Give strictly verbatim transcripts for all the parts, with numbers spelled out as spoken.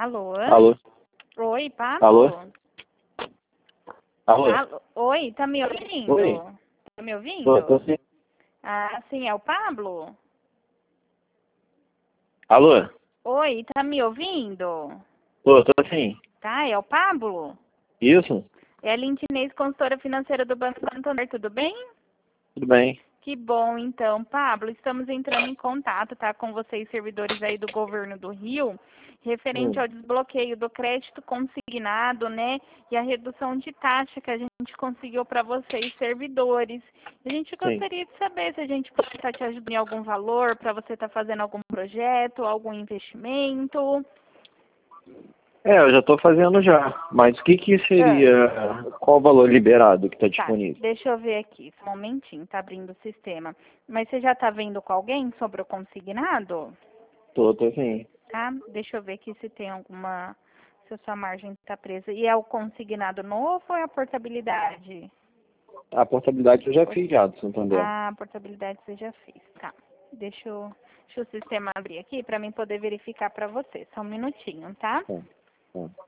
Alô? Alô? Oi, Pablo? Alô? Alô? Alô? Oi, tá me ouvindo? Oi. Tá me ouvindo? Tô, tô sim. Ah, sim, é o Pablo? Alô? Oi, tá me ouvindo? Tô, tô sim. Tá, é o Pablo? Isso? É a Lintinês, consultora financeira do Banco Santander, tudo bem? Tudo bem. Que bom, então, Pablo, estamos entrando em contato, tá, com vocês, servidores aí do governo do Rio, referente Hum, ao desbloqueio do crédito consignado, né, e a redução de taxa que a gente conseguiu para vocês, servidores. A gente sim. gostaria de saber se a gente pode estar te ajudando em algum valor, para você estar fazendo algum projeto, algum investimento. É, eu já tô fazendo já. Mas o que que Ah. seria, qual o valor liberado que está Tá, disponível? deixa eu ver aqui, só um momentinho, tá abrindo o sistema. Mas você já tá vendo com alguém sobre o consignado? Tô, tô sim. Tá? Deixa eu ver aqui se tem alguma, se a sua margem está presa. E é o consignado novo ou é a portabilidade? A portabilidade eu já Port- fiz já do Santander. Ah, a portabilidade você já fez. Tá. Deixa, eu, deixa o sistema abrir aqui para mim poder verificar para você. Só um minutinho, tá? Tá, tá.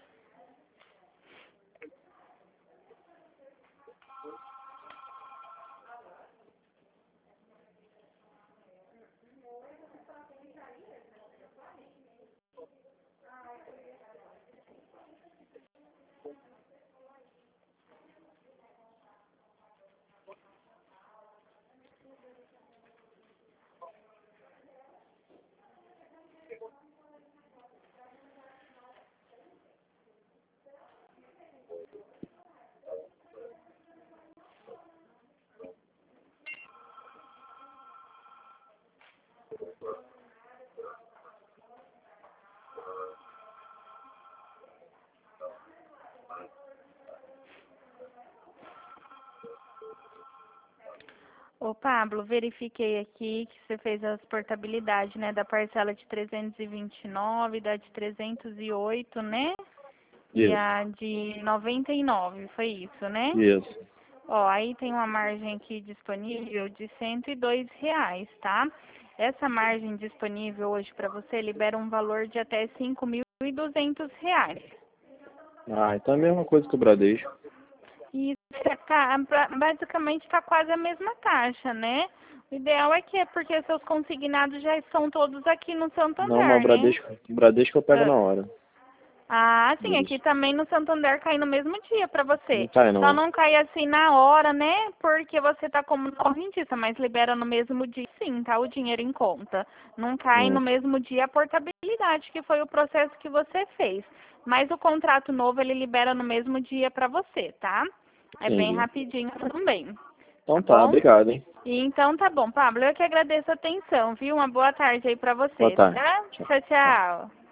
Ô, Pablo, verifiquei aqui que você fez as portabilidades, né, da parcela de trezentos e vinte e nove, da de trezentos e oito, né? E Isso, a de noventa e nove, foi isso, né? isso. Ó, aí tem uma margem aqui disponível de cento e dois reais, tá? Essa margem disponível hoje para você libera um valor de até cinco mil e duzentos reais. Ah, então é a mesma coisa que o Bradesco. E tá, basicamente está quase a mesma taxa, né? O ideal é que é porque seus consignados já estão todos aqui no Não, mas o Santander, né? Bradesco, o Bradesco eu pego Ah. na hora. Ah, sim, aqui Isso. também no Santander cai no mesmo dia para Não você. cai Só não. não cai assim na hora, né? Porque você tá como correntista, mas libera no mesmo dia, sim, tá? O dinheiro em conta. Não cai no Hum, mesmo dia a portabilidade, que foi o processo que você fez. Mas o contrato novo ele libera no mesmo dia para você, tá? É bem entendi. rapidinho também. Tá Então tá, bom? obrigado, hein? E então tá bom, Pablo. Eu que agradeço a atenção, viu? Uma boa tarde aí para Boa você, tarde. tá? Tchau. Tchau, Tchau. tchau.